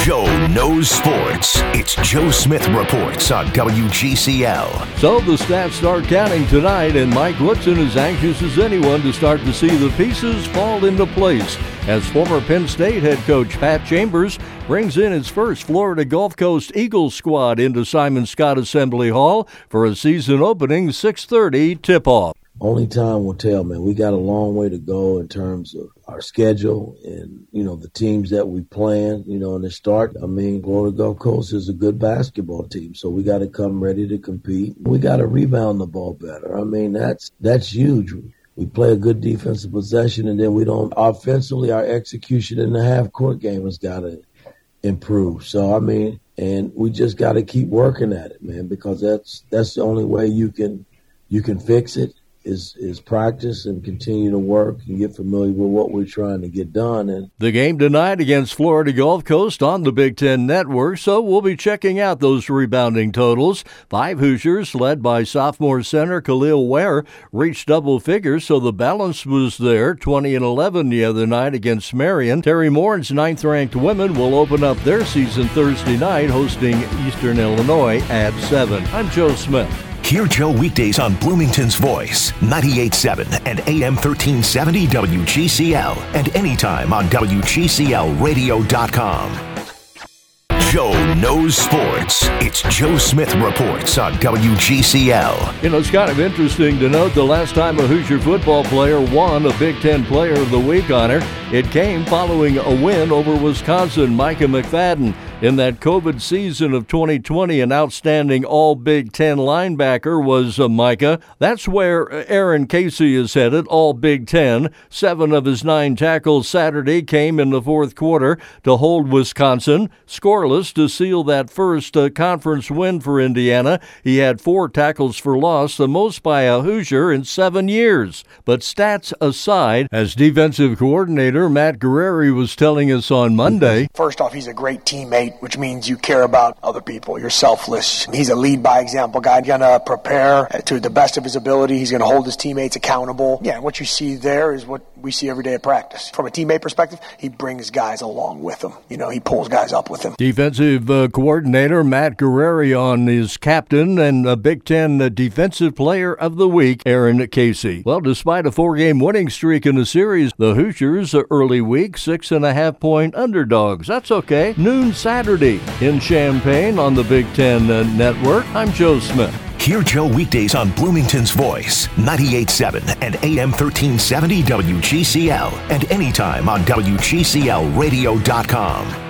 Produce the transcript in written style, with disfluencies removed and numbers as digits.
Joe knows sports. It's Joe Smith Reports on WGCL. So the stats start counting tonight, and Mike Woodson is anxious as anyone to start to see the pieces fall into place as former Penn State head coach Pat Chambers brings in his first Florida Gulf Coast Eagles squad into Simon Skjodt Assembly Hall for a season opening 6:30 tip-off. Only time will tell, man. We got a long way to go in terms of our schedule and, the teams that we plan, in the start. Florida Gulf Coast is a good basketball team, so we got to come ready to compete. We got to rebound the ball better. That's huge. We play a good defensive possession, and then we don't offensively. Our execution in the half-court game has got to improve. So, and we just got to keep working at it, man, because that's the only way you can fix it. Is practice and continue to work and get familiar with what we're trying to get done. And the game tonight against Florida Gulf Coast on the Big Ten Network, so we'll be checking out those rebounding totals. 5 Hoosiers, led by sophomore center Khalil Ware, reached double figures, so the balance was there, 20 and 11 the other night against Marion. Terry Moore's 9th-ranked women will open up their season Thursday night, hosting Eastern Illinois at 7. I'm Joe Smith. Hear Joe weekdays on Bloomington's Voice, 98.7 and AM 1370 WGCL, and anytime on WGCLradio.com. Joe knows sports. It's Joe Smith Reports on WGCL. It's kind of interesting to note the last time a Hoosier football player won a Big Ten Player of the Week honor, it came following a win over Wisconsin. Micah McFadden, in that COVID season of 2020, an outstanding all-Big Ten linebacker was Micah. That's where Aaron Casey is headed, all Big Ten. 7 of his 9 tackles Saturday came in the fourth quarter to hold Wisconsin scoreless to seal that first conference win for Indiana. He had 4 tackles for loss, the most by a Hoosier in 7 years. But stats aside, as defensive coordinator Matt Guerrieri was telling us on Monday, first off, he's a great teammate, which means you care about other people. You're selfless. He's a lead-by-example guy. He's going to prepare to the best of his ability. He's going to hold his teammates accountable. Yeah, and what you see there is what we see every day at practice. From a teammate perspective, he brings guys along with him. He pulls guys up with him. Defensive coordinator Matt Guerrieri on his captain and a Big Ten Defensive Player of the Week, Aaron Casey. Well, despite a 4-game winning streak in the series, the Hoosiers early week 6.5-point underdogs. That's okay. Noon Saturday in Champaign on the Big Ten Network. I'm Joe Smith. Hear Joe weekdays on Bloomington's Voice, 98.7 and AM 1370 WGCL, and anytime on WGCLradio.com.